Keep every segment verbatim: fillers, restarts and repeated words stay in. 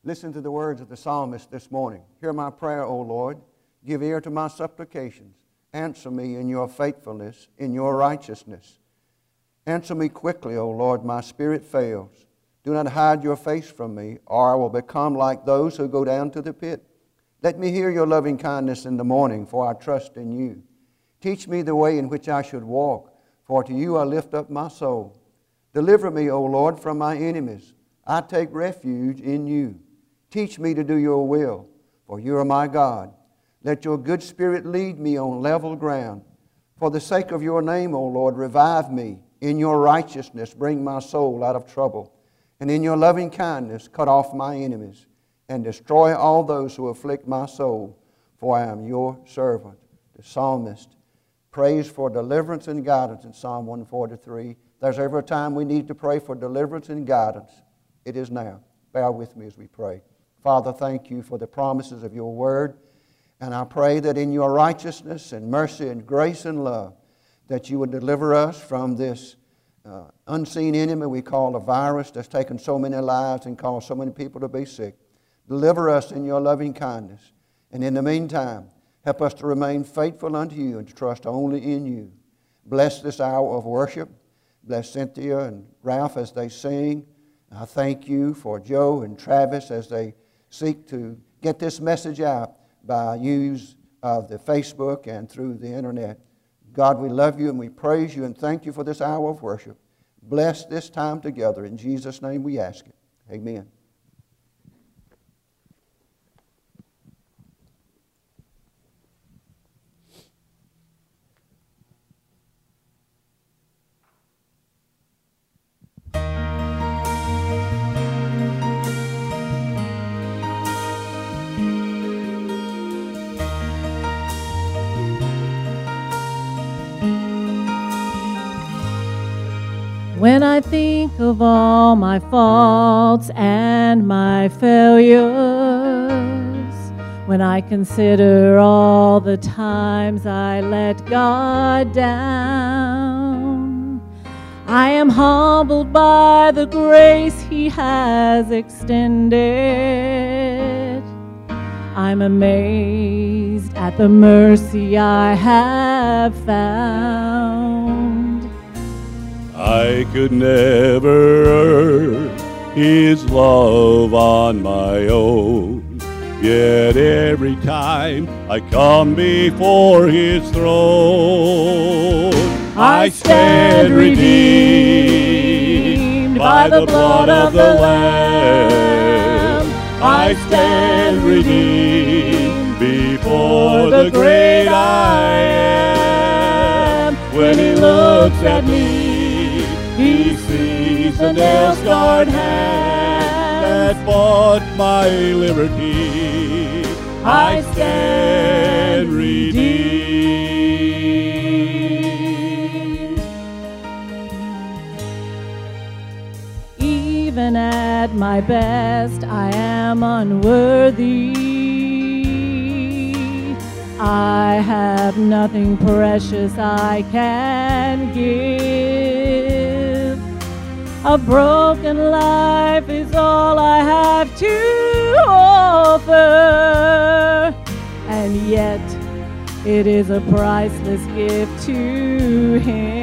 Listen to the words of the psalmist this morning. Hear my prayer, O Lord. Give ear to my supplications. Answer me in your faithfulness, in your righteousness. Answer me quickly, O Lord, my spirit fails. Do not hide your face from me, or I will become like those who go down to the pit. Let me hear your loving kindness in the morning, for I trust in you. Teach me the way in which I should walk, for to you I lift up my soul. Deliver me, O Lord, from my enemies. I take refuge in you. Teach me to do your will, for you are my God. Let your good spirit lead me on level ground. For the sake of your name, O Lord, revive me. In your righteousness, bring my soul out of trouble. And in your loving kindness, cut off my enemies and destroy all those who afflict my soul, for I am your servant. The psalmist prays for deliverance and guidance in Psalm one forty-three. If there's ever a time we need to pray for deliverance and guidance, it is now. Bear with me as we pray. Father, thank you for the promises of your word. And I pray that in your righteousness and mercy and grace and love, that you would deliver us from this uh, unseen enemy we call a virus that's taken so many lives and caused so many people to be sick. Deliver us in your loving kindness. And in the meantime, help us to remain faithful unto you and to trust only in you. Bless this hour of worship. Bless Cynthia and Ralph as they sing. I thank you for Joe and Travis as they seek to get this message out by use of the Facebook and through the internet. God, we love you and we praise you and thank you for this hour of worship. Bless this time together. In Jesus' name we ask it. Amen. When I think of all my faults and my failures, when I consider all the times I let God down, I am humbled by the grace He has extended. I'm amazed at the mercy I have found. I could never earn His love on my own, yet every time I come before His throne, I stand redeemed by the blood of the Lamb. I stand redeemed before the great I Am. When He looks at me, He sees the nail-scarred hand that bought my liberty. I stand redeemed. Even at my best, I am unworthy. I have nothing precious I can give. A broken life is all I have to offer, and yet it is a priceless gift to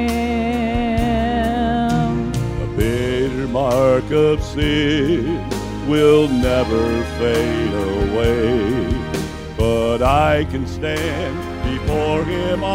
Him. The bitter mark of sin will never fade away, but I can stand before Him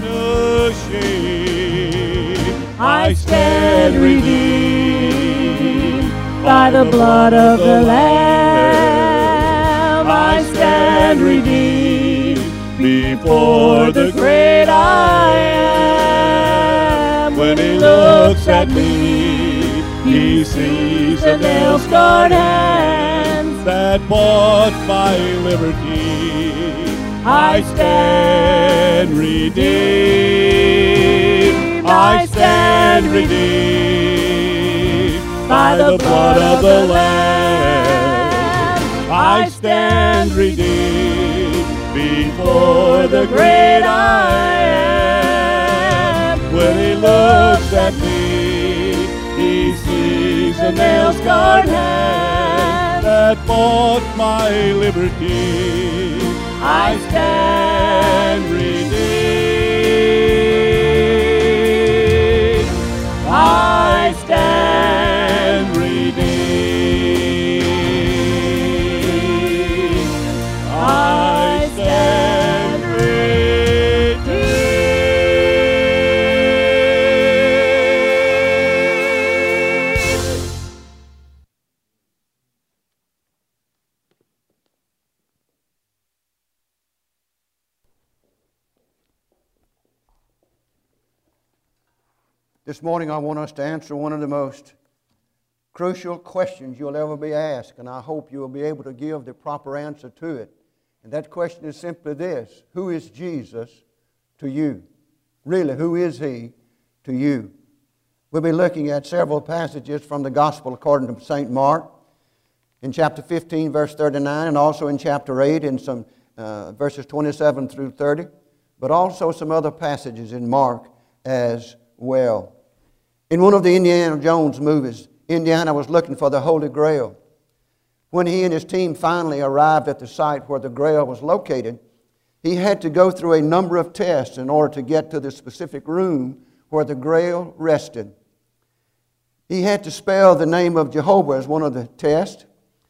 unashamed. I stand redeemed by the blood of the Lamb. I stand redeemed before the great I Am. When He looks at me, He sees the nail-scarred hands that bought my liberty. I stand redeemed. I stand redeemed by the blood of the Lamb. I stand redeemed before the great I Am. When He looks at me, He sees the nail-scarred hand that that bought my liberty. I stand redeemed. I stand redeemed. I stand redeemed. This morning I want us to answer one of the most crucial questions you'll ever be asked, and I hope you will be able to give the proper answer to it. And that question is simply this: who is Jesus to you? Really, who is He to you? We'll be looking at several passages from the Gospel according to Saint Mark, in chapter fifteen, verse thirty-nine, and also in chapter eight, in some uh, verses twenty-seven through thirty, but also some other passages in Mark as well. In one of the Indiana Jones movies, Indiana was looking for the Holy Grail. When he and his team finally arrived at the site where the Grail was located, he had to go through a number of tests in order to get to the specific room where the Grail rested. He had to spell the name of Jehovah as one of the tests.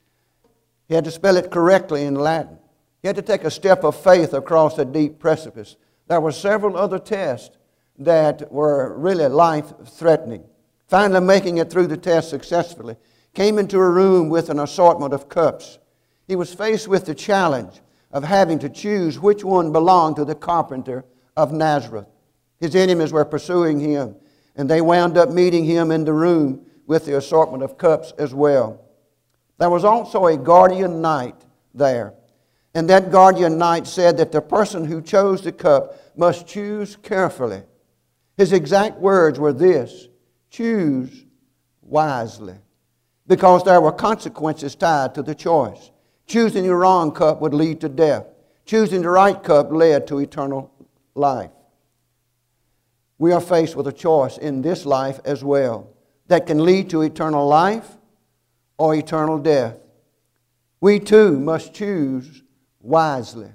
He had to spell it correctly in Latin. He had to take a step of faith across a deep precipice. There were several other tests that were really life-threatening. Finally making it through the test successfully, came into a room with an assortment of cups. He was faced with the challenge of having to choose which one belonged to the carpenter of Nazareth. His enemies were pursuing him, and they wound up meeting him in the room with the assortment of cups as well. There was also a guardian knight there, and that guardian knight said that the person who chose the cup must choose carefully. His exact words were this: choose wisely, because there were consequences tied to the choice. Choosing the wrong cup would lead to death. Choosing the right cup led to eternal life. We are faced with a choice in this life as well that can lead to eternal life or eternal death. We too must choose wisely.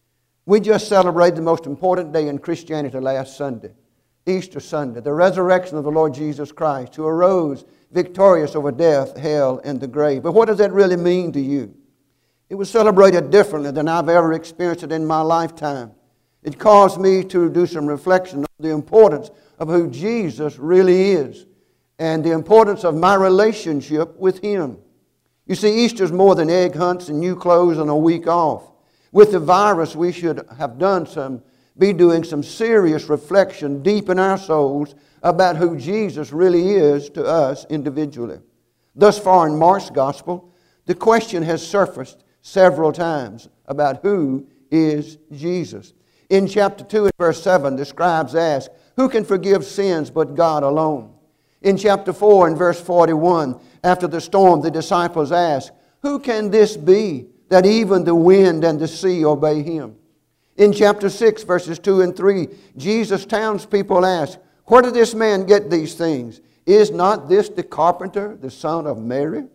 We just celebrated the most important day in Christianity last Sunday, Easter Sunday, the resurrection of the Lord Jesus Christ, who arose victorious over death, hell, and the grave. But what does that really mean to you? It was celebrated differently than I've ever experienced it in my lifetime. It caused me to do some reflection on the importance of who Jesus really is and the importance of my relationship with Him. You see, Easter's more than egg hunts and new clothes and a week off. With the virus, we should have done some be doing some serious reflection deep in our souls about who Jesus really is to us individually. Thus far in Mark's Gospel, the question has surfaced several times about who is Jesus. In chapter two and verse seven, the scribes ask, who can forgive sins but God alone? In chapter four and verse forty-one, after the storm, the disciples ask, who can this be that even the wind and the sea obey Him? In chapter six, verses two and three, Jesus' townspeople ask, where did this man get these things? Is not this the carpenter, the son of Mary?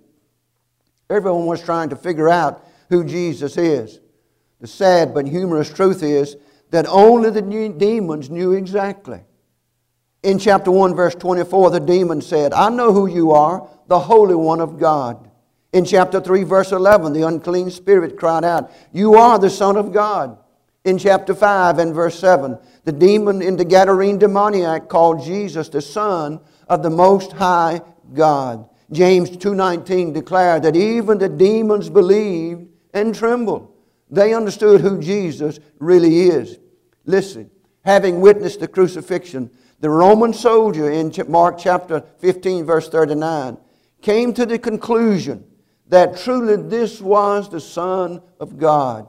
Everyone was trying to figure out who Jesus is. The sad but humorous truth is that only the demons knew exactly. In chapter one, verse twenty-four, the demon said, I know who you are, the Holy One of God. In chapter three, verse eleven, the unclean spirit cried out, you are the Son of God. In chapter five and verse seven, the demon in the Gadarene demoniac called Jesus the Son of the Most High God. James two nineteen declared that even the demons believed and trembled. They understood who Jesus really is. Listen, having witnessed the crucifixion, the Roman soldier in Mark chapter fifteen, verse thirty-nine, came to the conclusion that truly this was the Son of God.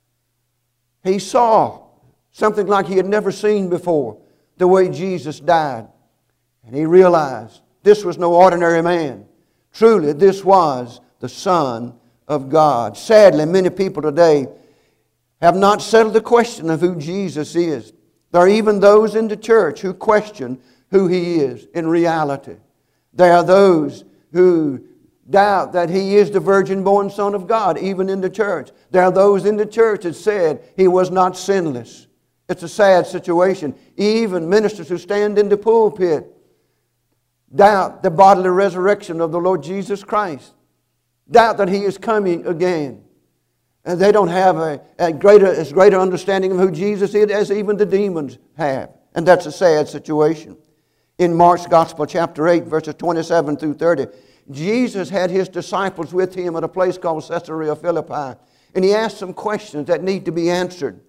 He saw something like he had never seen before, the way Jesus died. And he realized this was no ordinary man. Truly, this was the Son of God. Sadly, many people today have not settled the question of who Jesus is. There are even those in the church who question who He is in reality. There are those who doubt that He is the virgin-born Son of God, even in the church. There are those in the church that said He was not sinless. It's a sad situation. Even ministers who stand in the pulpit doubt the bodily resurrection of the Lord Jesus Christ. Doubt that He is coming again. And they don't have a, a greater, as greater understanding of who Jesus is as even the demons have. And that's a sad situation. In Mark's Gospel, chapter eight, verses twenty-seven through thirty, Jesus had His disciples with Him at a place called Caesarea Philippi. And He asked some questions that need to be answered.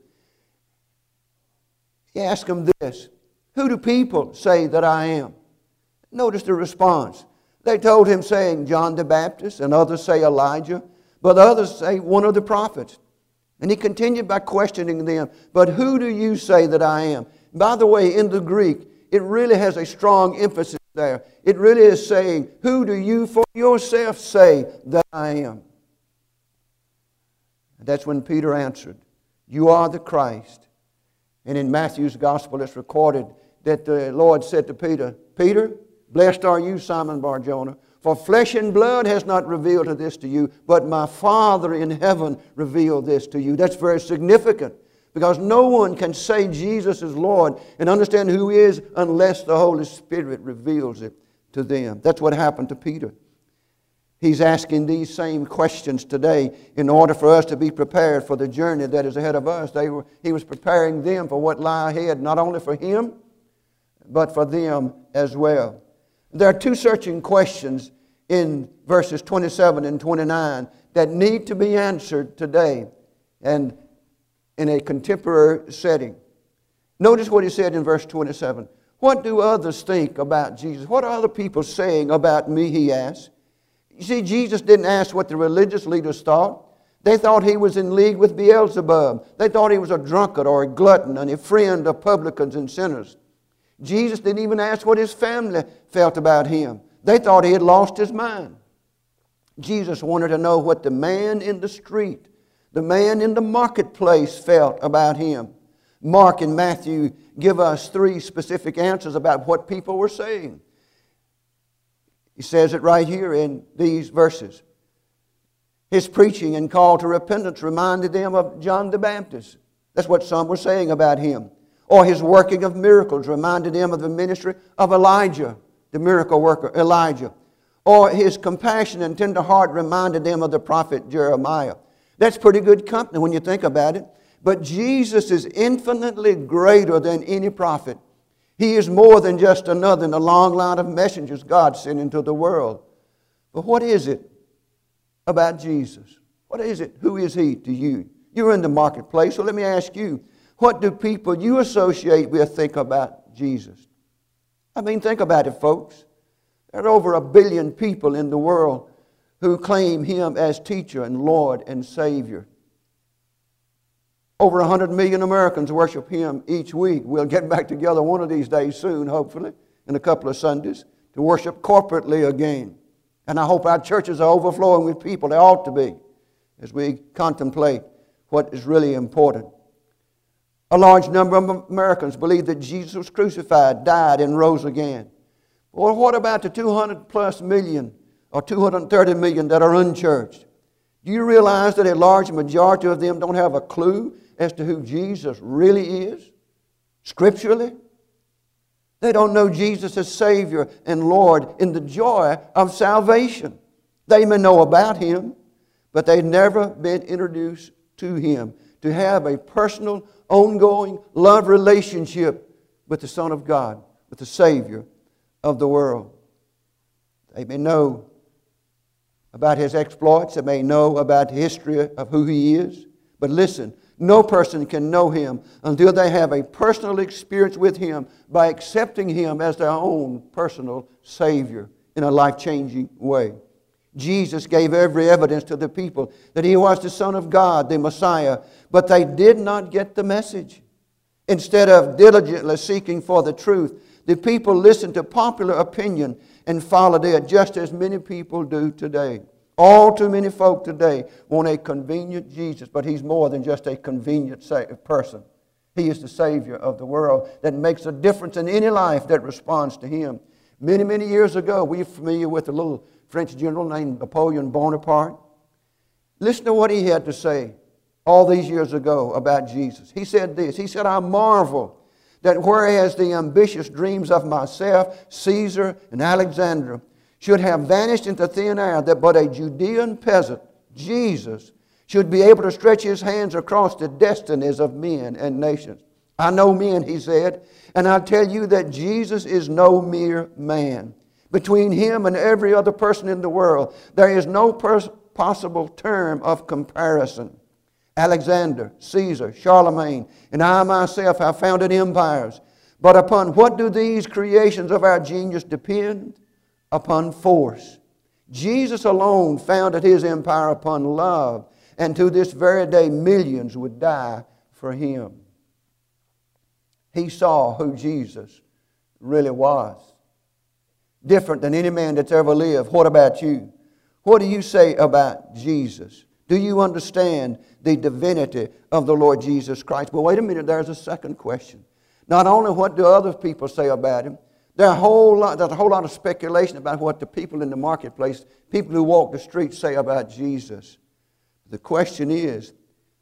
He asked them this: who do people say that I am? Notice the response. They told Him, saying, John the Baptist, and others say Elijah, but others say one of the prophets. And He continued by questioning them, but who do you say that I am? By the way, in the Greek, it really has a strong emphasis there. It really is saying, who do you for yourself say that I am? And that's when Peter answered, you are the Christ. And in Matthew's Gospel, it's recorded that the Lord said to Peter, Peter, blessed are you, Simon Bar-Jonah, for flesh and blood has not revealed this to you, but my Father in heaven revealed this to you. That's very significant, because no one can say Jesus is Lord and understand who He is unless the Holy Spirit reveals it to them. That's what happened to Peter. He's asking these same questions today in order for us to be prepared for the journey that is ahead of us. They were, he was preparing them for what lie ahead, not only for him, but for them as well. There are two searching questions in verses twenty-seven and twenty-nine that need to be answered today and in a contemporary setting. Notice what he said in verse twenty-seven. What do others think about Jesus? What are other people saying about me, he asked. You see, Jesus didn't ask what the religious leaders thought. They thought He was in league with Beelzebub. They thought He was a drunkard or a glutton and a friend of publicans and sinners. Jesus didn't even ask what His family felt about Him. They thought He had lost His mind. Jesus wanted to know what the man in the street, the man in the marketplace felt about Him. Mark and Matthew give us three specific answers about what people were saying. He says it right here in these verses. His preaching and call to repentance reminded them of John the Baptist. That's what some were saying about Him. Or His working of miracles reminded them of the ministry of Elijah, the miracle worker Elijah. Or His compassion and tender heart reminded them of the prophet Jeremiah. That's pretty good company when you think about it. But Jesus is infinitely greater than any prophet. He is more than just another in the long line of messengers God sent into the world. But what is it about Jesus? What is it? Who is He to you? You're in the marketplace, so let me ask you, what do people you associate with think about Jesus? I mean, think about it, folks. There are over a billion people in the world who claim Him as teacher and Lord and Savior. Over one hundred million Americans worship Him each week. We'll get back together one of these days soon, hopefully, in a couple of Sundays, to worship corporately again. And I hope our churches are overflowing with people. They ought to be, as we contemplate what is really important. A large number of Americans believe that Jesus was crucified, died, and rose again. Well, what about the two hundred plus million or two hundred thirty million that are unchurched? Do you realize that a large majority of them don't have a clue as to who Jesus really is, scripturally? They don't know Jesus as Savior and Lord in the joy of salvation. They may know about Him, but they've never been introduced to Him, to have a personal, ongoing love relationship with the Son of God, with the Savior of the world. They may know about His exploits. They may know about the history of who He is. But listen, no person can know Him until they have a personal experience with Him by accepting Him as their own personal Savior in a life-changing way. Jesus gave every evidence to the people that He was the Son of God, the Messiah, but they did not get the message. Instead of diligently seeking for the truth, the people listened to popular opinion and followed it, just as many people do today. All too many folk today want a convenient Jesus, but He's more than just a convenient person. He is the Savior of the world that makes a difference in any life that responds to Him. Many, many years ago, we're familiar with a little French general named Napoleon Bonaparte. Listen to what he had to say all these years ago about Jesus. He said this. He said, I marvel that whereas the ambitious dreams of myself, Caesar, and Alexander should have vanished into thin air, that but a Judean peasant, Jesus, should be able to stretch his hands across the destinies of men and nations. I know men, he said, and I tell you that Jesus is no mere man. Between him and every other person in the world, there is no pers- possible term of comparison. Alexander, Caesar, Charlemagne, and I myself have founded empires. But upon what do these creations of our genius depend? Upon force. Jesus alone founded his empire upon love, and to this very day millions would die for him. He saw who Jesus really was. Different than any man that's ever lived. What about you? What do you say about Jesus? Do you understand the divinity of the Lord Jesus Christ? But wait a minute, there's a second question. Not only what do other people say about him, there's a whole lot, there's a whole lot of speculation about what the people in the marketplace, people who walk the streets say about Jesus. The question is,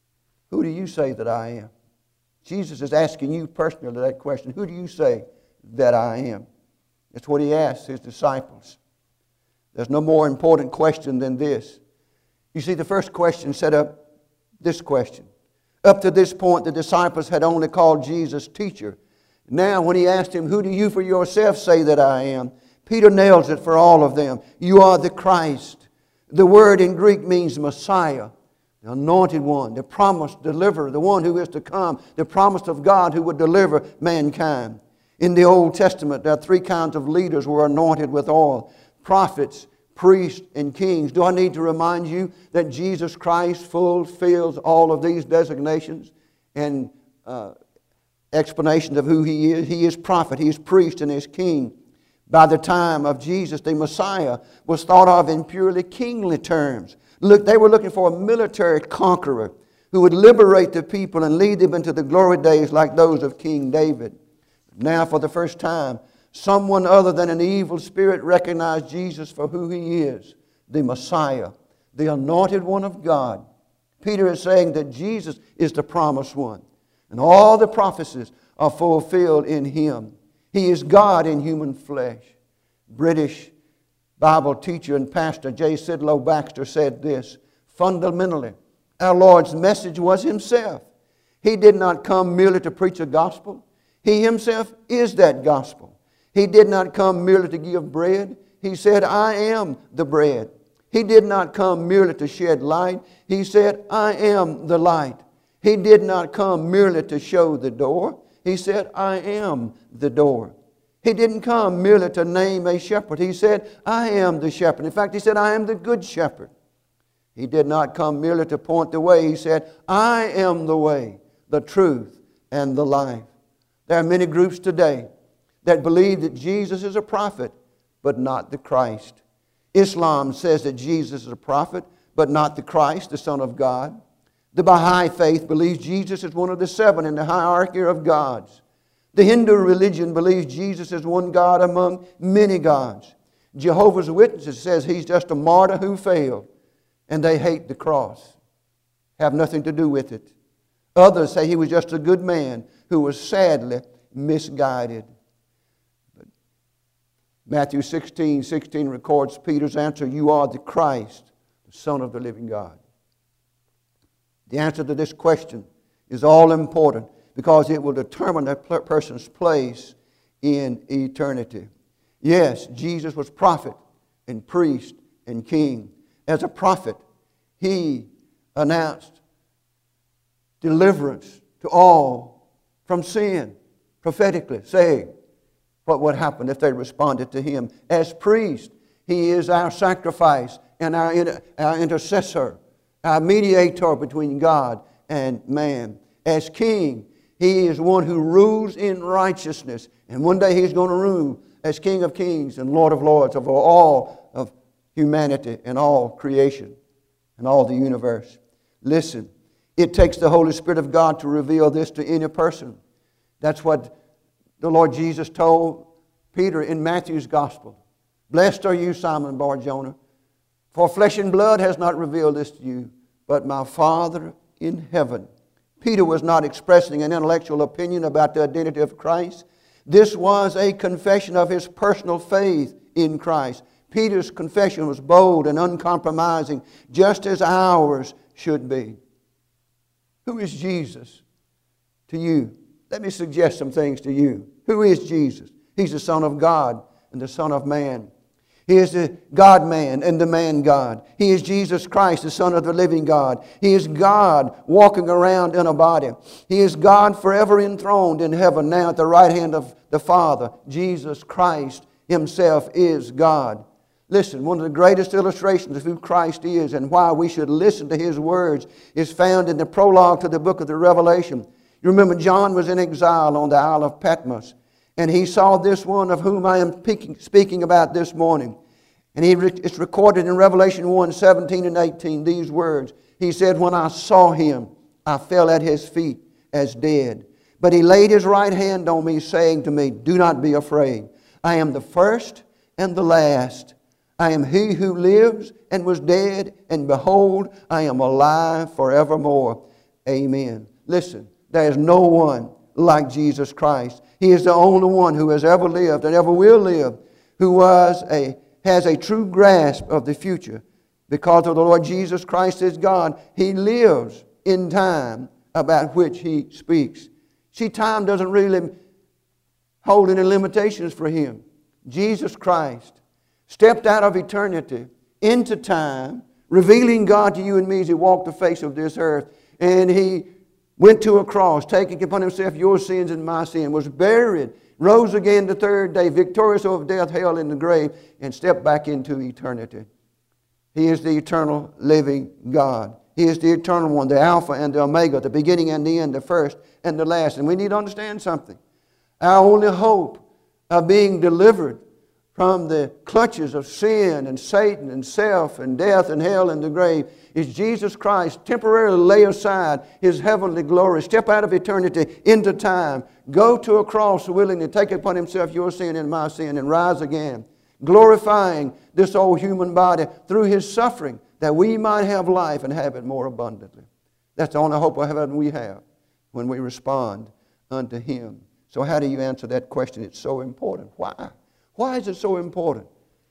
who do you say that I am? Jesus is asking you personally that question. Who do you say that I am? That's what he asked his disciples. There's no more important question than this. You see, the first question set up this question. Up to this point, the disciples had only called Jesus teacher. Now, when he asked him, who do you for yourself say that I am? Peter nails it for all of them. You are the Christ. The word in Greek means Messiah, the anointed one, the promised deliverer, the one who is to come, the promise of God who would deliver mankind. In the Old Testament, there are three kinds of leaders who were anointed with oil. Prophets, priests, and kings. Do I need to remind you that Jesus Christ fulfills all of these designations and uh, explanations of who He is? He is prophet, He is priest, and He is king. By the time of Jesus, the Messiah was thought of in purely kingly terms. Look, they were looking for a military conqueror who would liberate the people and lead them into the glory days like those of King David. Now, for the first time, someone other than an evil spirit recognized Jesus for who He is, the Messiah, the anointed one of God. Peter is saying that Jesus is the promised one, and all the prophecies are fulfilled in Him. He is God in human flesh. British Bible teacher and pastor J. Sidlow Baxter said this: fundamentally, our Lord's message was Himself. He did not come merely to preach a gospel. He Himself is that gospel. He did not come merely to give bread. He said, I am the bread. He did not come merely to shed light. He said, I am the light. He did not come merely to show the door. He said, I am the door. He didn't come merely to name a shepherd. He said, I am the shepherd. In fact, He said, I am the good shepherd. He did not come merely to point the way. He said, I am the way, the truth, and the life. There are many groups today that believe that Jesus is a prophet, but not the Christ. Islam says that Jesus is a prophet, but not the Christ, the Son of God. The Baha'i faith believes Jesus is one of the seven in the hierarchy of gods. The Hindu religion believes Jesus is one God among many gods. Jehovah's Witnesses says He's just a martyr who failed, and they hate the cross, have nothing to do with it. Others say He was just a good man who was sadly misguided. But Matthew sixteen sixteen records Peter's answer, you are the Christ, the Son of the living God. The answer to this question is all important because it will determine a person's place in eternity. Yes, Jesus was prophet and priest and king. As a prophet, He announced deliverance to all from sin, prophetically saying what would happen if they responded to Him. As priest, He is our sacrifice and our, inter- our intercessor, our mediator between God and man. As king, He is one who rules in righteousness. And one day He's going to rule as King of kings and Lord of lords over all of humanity and all creation and all the universe. Listen, it takes the Holy Spirit of God to reveal this to any person. That's what the Lord Jesus told Peter in Matthew's Gospel. Blessed are you, Simon Bar-Jonah, for flesh and blood has not revealed this to you, but my Father in heaven. Peter was not expressing an intellectual opinion about the identity of Christ. This was a confession of his personal faith in Christ. Peter's confession was bold and uncompromising, just as ours should be. Who is Jesus to you? Let me suggest some things to you. Who is Jesus? He's the Son of God and the Son of Man. He is the God-man and the man-God. He is Jesus Christ, the Son of the living God. He is God walking around in a body. He is God forever enthroned in heaven, now at the right hand of the Father. Jesus Christ Himself is God. Listen, one of the greatest illustrations of who Christ is and why we should listen to His words is found in the prologue to the book of the Revelation. You remember John was in exile on the Isle of Patmos, and he saw this one of whom I am speaking about this morning. And he, it's recorded in Revelation one, seventeen and eighteen, these words. He said, when I saw Him, I fell at His feet as dead. But He laid His right hand on me, saying to me, do not be afraid. I am the first and the last. I am He who lives and was dead, and behold, I am alive forevermore. Amen. Listen, there is no one like Jesus Christ. He is the only one who has ever lived and ever will live, who was a, has a true grasp of the future. Because of the Lord Jesus Christ is God, He lives in time about which He speaks. See, time doesn't really hold any limitations for Him. Jesus Christ stepped out of eternity into time, revealing God to you and me as He walked the face of this earth. And He went to a cross, taking upon Himself your sins and my sin, was buried, rose again the third day, victorious over death, hell, and the grave, and stepped back into eternity. He is the eternal living God. He is the eternal one, the Alpha and the Omega, the beginning and the end, the first and the last. And we need to understand something. Our only hope of being delivered from the clutches of sin and Satan and self and death and hell and the grave is Jesus Christ temporarily lay aside His heavenly glory, step out of eternity into time, go to a cross willingly, take upon Himself your sin and my sin, and rise again, glorifying this old human body through His suffering, that we might have life and have it more abundantly. That's the only hope of heaven we have when we respond unto Him. So how do you answer that question? It's so important. Why? Why is it so important?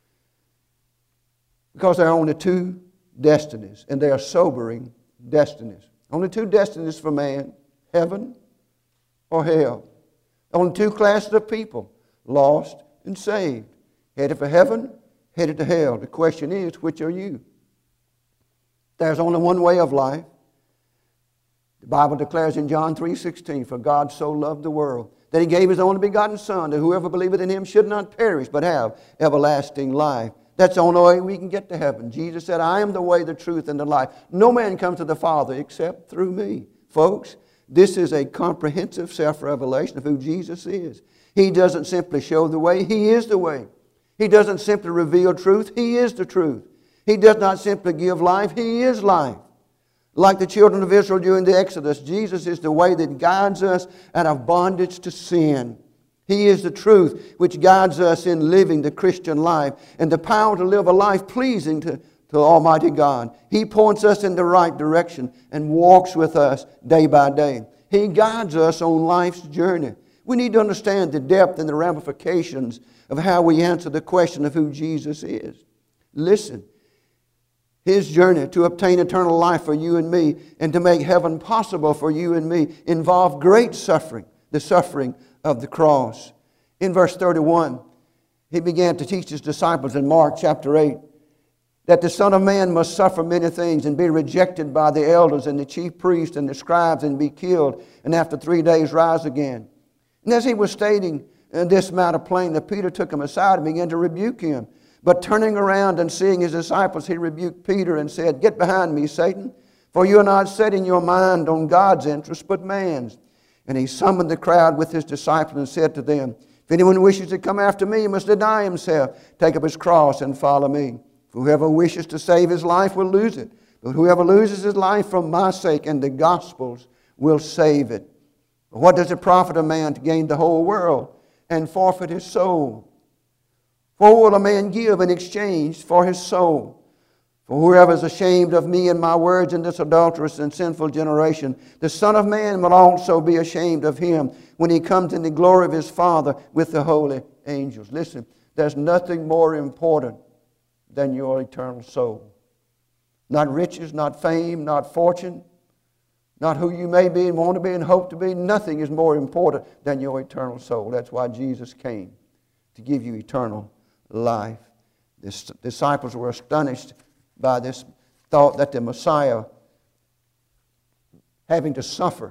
Because there are only two destinies, and they are sobering destinies. Only two destinies for man, heaven or hell. Only two classes of people, lost and saved. Headed for heaven, headed to hell. The question is, which are you? There's only one way of life. The Bible declares in John three sixteen, for God so loved the world that He gave His only begotten Son, that whoever believeth in Him should not perish, but have everlasting life. That's the only way we can get to heaven. Jesus said, I am the way, the truth, and the life. No man comes to the Father except through me. Folks, this is a comprehensive self-revelation of who Jesus is. He doesn't simply show the way, He is the way. He doesn't simply reveal truth, He is the truth. He does not simply give life, He is life. Like the children of Israel during the Exodus, Jesus is the way that guides us out of bondage to sin. He is the truth which guides us in living the Christian life and the power to live a life pleasing to, to Almighty God. He points us in the right direction and walks with us day by day. He guides us on life's journey. We need to understand the depth and the ramifications of how we answer the question of who Jesus is. Listen. His journey to obtain eternal life for you and me and to make heaven possible for you and me involved great suffering, the suffering of the cross. In verse thirty-one, He began to teach His disciples in Mark chapter eight that the Son of Man must suffer many things and be rejected by the elders and the chief priests and the scribes and be killed, and after three days rise again. And as He was stating this matter plainly, Peter took Him aside and began to rebuke Him. But turning around and seeing His disciples, He rebuked Peter and said, get behind me, Satan, for you are not setting your mind on God's interest, but man's. And He summoned the crowd with His disciples and said to them, if anyone wishes to come after me, he must deny himself, take up his cross and follow me. For whoever wishes to save his life will lose it. But whoever loses his life from my sake and the gospel's will save it. But what does it profit a man to gain the whole world and forfeit his soul? For what will a man give in exchange for his soul? For whoever is ashamed of me and my words in this adulterous and sinful generation, the Son of Man will also be ashamed of him when he comes in the glory of his Father with the holy angels. Listen, there's nothing more important than your eternal soul. Not riches, not fame, not fortune, not who you may be and want to be and hope to be. Nothing is more important than your eternal soul. That's why Jesus came, to give you eternal life. The disciples were astonished by this thought that the Messiah, having to suffer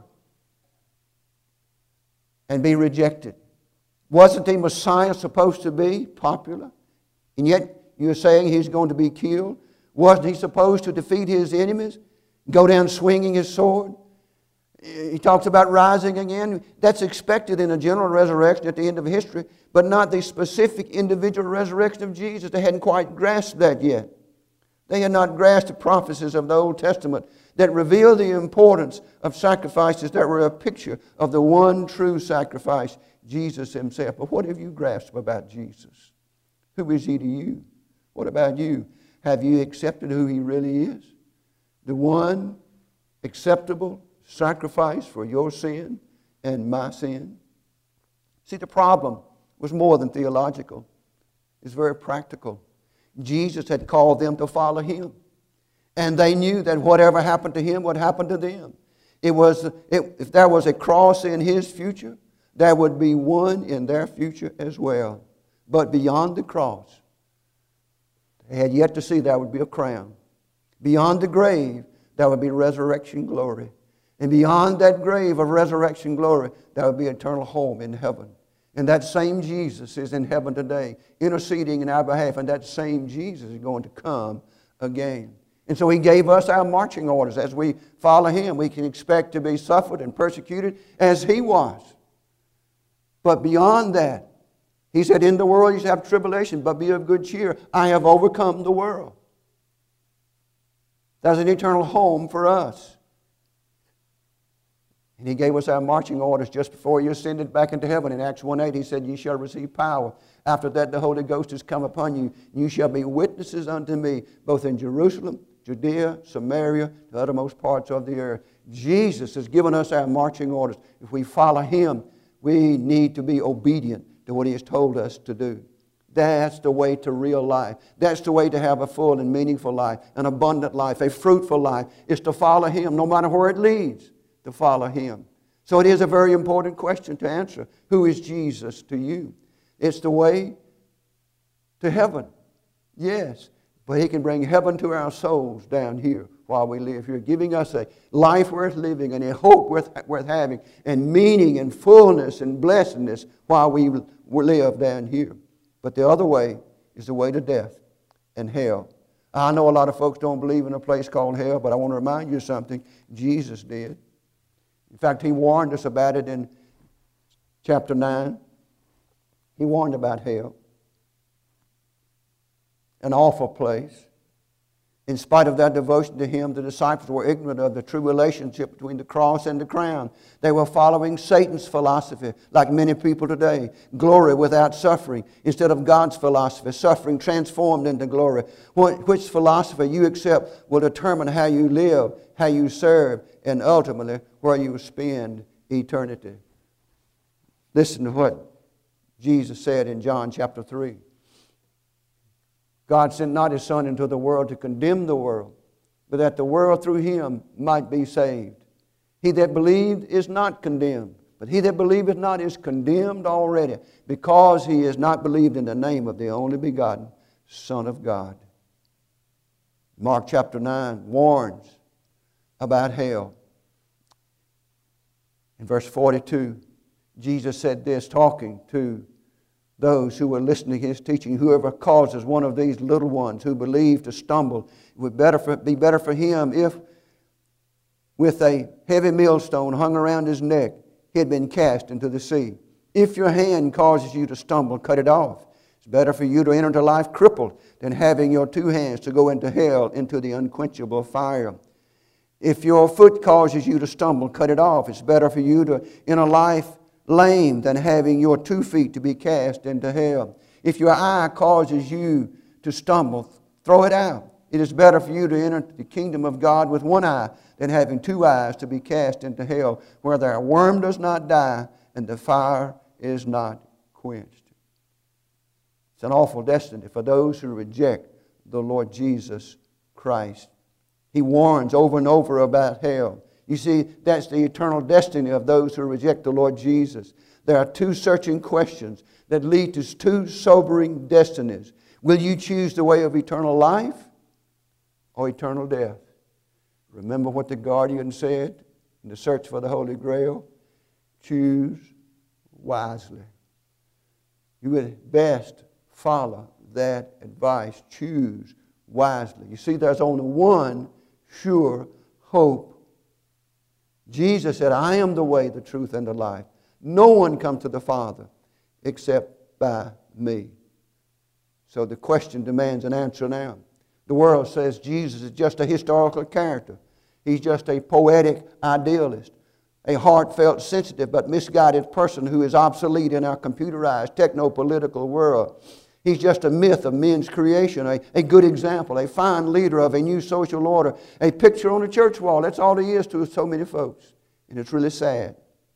and be rejected. Wasn't the Messiah supposed to be popular? And yet you're saying he's going to be killed? Wasn't he supposed to defeat his enemies? Go down swinging his sword? He talks about rising again. That's expected in a general resurrection at the end of history, but not the specific individual resurrection of Jesus. They hadn't quite grasped that yet. They had not grasped the prophecies of the Old Testament that reveal the importance of sacrifices that were a picture of the one true sacrifice, Jesus himself. But what have you grasped about Jesus? Who is he to you? What about you? Have you accepted who he really is? The one acceptable sacrifice for your sin and my sin? See, the problem was more than theological. It's very practical. Jesus had called them to follow him. And they knew that whatever happened to him would happen to them. It was, it, if there was a cross in his future, there would be one in their future as well. But beyond the cross, they had yet to see there would be a crown. Beyond the grave, there would be resurrection glory. And beyond that grave of resurrection glory, there would be eternal home in heaven. And that same Jesus is in heaven today, interceding in our behalf. And that same Jesus is going to come again. And so he gave us our marching orders. As we follow him, we can expect to be suffered and persecuted as he was. But beyond that, he said, in the world you shall have tribulation, but be of good cheer. I have overcome the world. There's an eternal home for us. And he gave us our marching orders just before he ascended back into heaven. In Acts one eight, he said, ye shall receive power. After that, the Holy Ghost has come upon you. And you shall be witnesses unto me, both in Jerusalem, Judea, Samaria, the uttermost parts of the earth. Jesus has given us our marching orders. If we follow him, we need to be obedient to what he has told us to do. That's the way to real life. That's the way to have a full and meaningful life, an abundant life, a fruitful life, is to follow him, no matter where it leads, to follow him. So it is a very important question to answer. Who is Jesus to you? It's the way to heaven. Yes, but he can bring heaven to our souls down here while we live here, giving us a life worth living and a hope worth, worth having, and meaning and fullness and blessedness while we live down here. But the other way is the way to death and hell. I know a lot of folks don't believe in a place called hell, but I want to remind you of something. Jesus did. In fact, he warned us about it in chapter nine. He warned about hell. An awful place. In spite of their devotion to him, the disciples were ignorant of the true relationship between the cross and the crown. They were following Satan's philosophy, like many people today. Glory without suffering, instead of God's philosophy, suffering transformed into glory. Which philosophy you accept will determine how you live, how you serve, and ultimately where you spend eternity. Listen to what Jesus said in John chapter three. God sent not his Son into the world to condemn the world, but that the world through him might be saved. He that believed is not condemned, but he that believeth not is condemned already, because he has not believed in the name of the only begotten Son of God. Mark chapter nine warns about hell. In verse forty-two, Jesus said this, talking to those who were listening to his teaching. Whoever causes one of these little ones who believe to stumble, it would better for, be better for him if with a heavy millstone hung around his neck he had been cast into the sea. If your hand causes you to stumble, cut it off. It's better for you to enter into life crippled than having your two hands to go into hell, into the unquenchable fire. If your foot causes you to stumble, cut it off. It's better for you to enter life lame than having your two feet to be cast into hell. If your eye causes you to stumble, throw it out. It is better for you to enter the kingdom of God with one eye than having two eyes to be cast into hell, where their worm does not die and the fire is not quenched. It's an awful destiny for those who reject the Lord Jesus Christ. He warns over and over about hell. You see, that's the eternal destiny of those who reject the Lord Jesus. There are two searching questions that lead to two sobering destinies. Will you choose the way of eternal life or eternal death? Remember what the Guardian said in the search for the Holy Grail? Choose wisely. You would best follow that advice. Choose wisely. You see, there's only one sure hope. Jesus said, I am the way, the truth, and the life. No one comes to the Father except by me. So the question demands an answer now. The world says Jesus is just a historical character. He's just a poetic idealist, a heartfelt, sensitive, but misguided person who is obsolete in our computerized, techno-political world. He's just a myth of men's creation, a, a good example, a fine leader of a new social order, a picture on a church wall. That's all he is to so many folks. And it's really sad.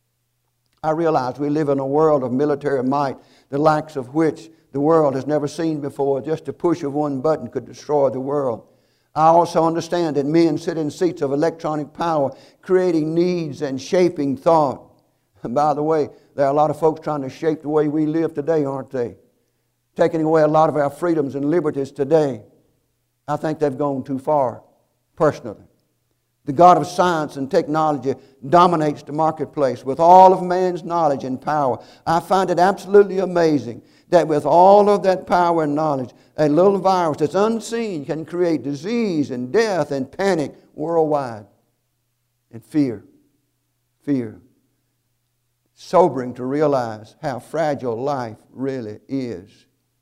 I realize we live in a world of military might, the likes of which the world has never seen before. Just a push of one button could destroy the world. I also understand that men sit in seats of electronic power, creating needs and shaping thought. And by the way, there are a lot of folks trying to shape the way we live today, aren't they? Taking away a lot of our freedoms and liberties today. I think they've gone too far, personally. The God of science and technology dominates the marketplace with all of man's knowledge and power. I find it absolutely amazing that with all of that power and knowledge, a little virus that's unseen can create disease and death and panic worldwide. And fear. Fear. Sobering to realize how fragile life really is.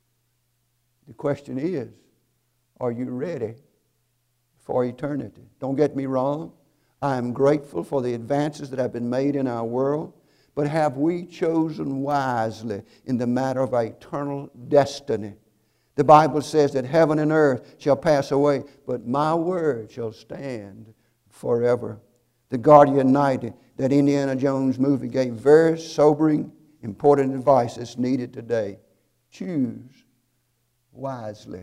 The question is, are you ready for eternity? Don't get me wrong. I am grateful for the advances that have been made in our world. But have we chosen wisely in the matter of our eternal destiny? The Bible says that heaven and earth shall pass away, but my word shall stand forever. The Guardian Knight, that Indiana Jones movie, gave very sobering, important advice that's needed today. Choose wisely.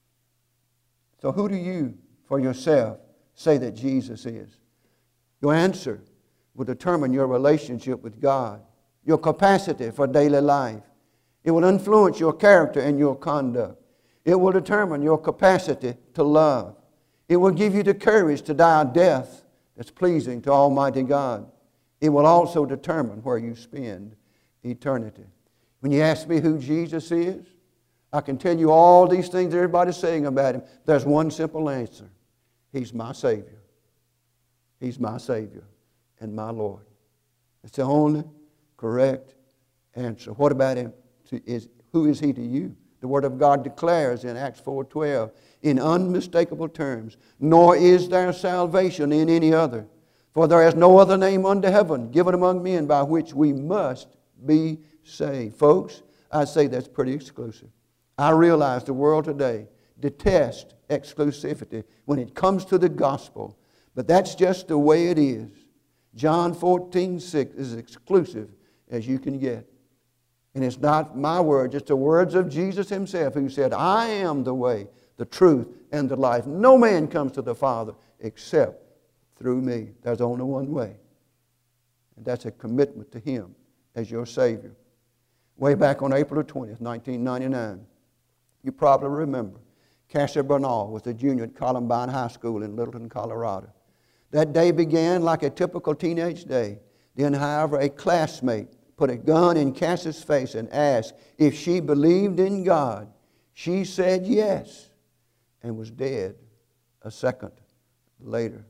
So who do you, for yourself, say that Jesus is? Your answer will determine your relationship with God, your capacity for daily life. It will influence your character and your conduct. It will determine your capacity to love. It will give you the courage to die a death that's pleasing to Almighty God. It will also determine where you spend eternity. When you ask me who Jesus is, I can tell you all these things everybody's saying about Him. There's one simple answer. He's my Savior. He's my Savior and my Lord. It's the only correct answer. What about Him? Is, who is He to you? The Word of God declares in Acts four twelve, in unmistakable terms, nor is there salvation in any other. For there is no other name under heaven given among men by which we must be saved. Folks, I say that's pretty exclusive. I realize the world today detests exclusivity when it comes to the gospel. But that's just the way it is. John fourteen six is as exclusive as you can get. And it's not my words, it's the words of Jesus Himself, who said, I am the way, the truth, and the life. No man comes to the Father except through me. There's only one way. And that's a commitment to Him as your Savior. Way back on April twentieth, nineteen ninety-nine, you probably remember, Cassie Bernal was a junior at Columbine High School in Littleton, Colorado. That day began like a typical teenage day. Then, however, a classmate put a gun in Cassie's face and asked if she believed in God. She said yes and was dead a second later.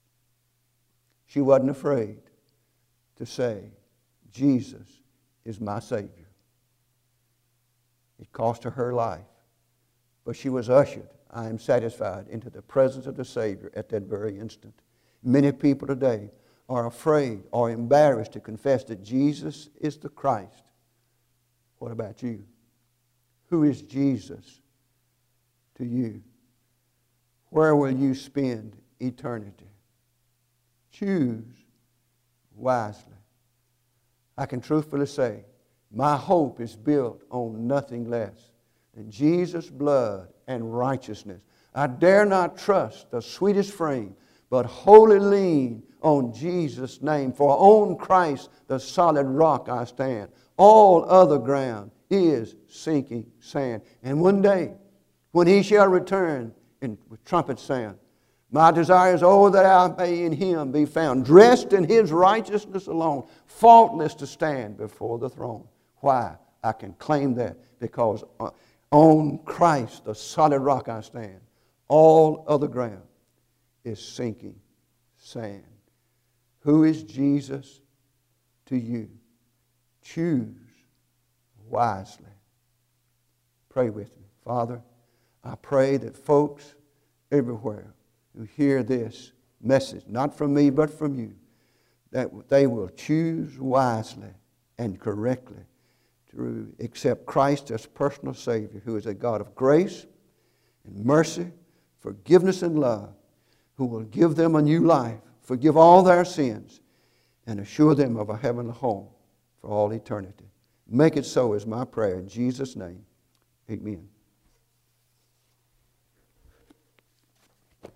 She wasn't afraid to say, Jesus is my Savior. It cost her her life, but she was ushered, I am satisfied, into the presence of the Savior at that very instant. Many people today are afraid or embarrassed to confess that Jesus is the Christ. What about you? Who is Jesus to you? Where will you spend eternity? Choose wisely. I can truthfully say, my hope is built on nothing less than Jesus' blood and righteousness. I dare not trust the sweetest frame, but wholly lean on Jesus' name. For on Christ, the solid rock, I stand. All other ground is sinking sand. And one day, when He shall return in, with trumpet sound, my desire is, oh, that I may in Him be found, dressed in His righteousness alone, faultless to stand before the throne. Why? I can claim that because on Christ, the solid rock, I stand. All other ground is sinking sand. Who is Jesus to you? Choose wisely. Pray with me. Father, I pray that folks everywhere who hear this message, not from me but from you, that they will choose wisely and correctly to accept Christ as personal Savior, who is a God of grace and mercy, forgiveness and love, who will give them a new life, forgive all their sins, and assure them of a heavenly home for all eternity. Make it so is my prayer in Jesus' name. Amen.